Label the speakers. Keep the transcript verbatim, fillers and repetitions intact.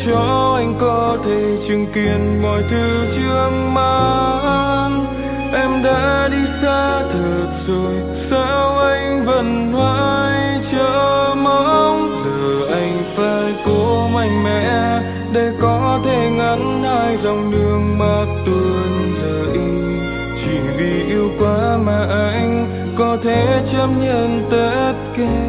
Speaker 1: cho anh có thể chứng kiến mọi thứ trước mắt. Em đã đi xa thật rồi, sao anh vẫn mãi chờ mong? Giờ anh phải cố mạnh mẽ để có thể ngăn hai dòng nước mắt tuôn rơi. Chỉ vì yêu quá mà anh có thể chấp nhận tất cả.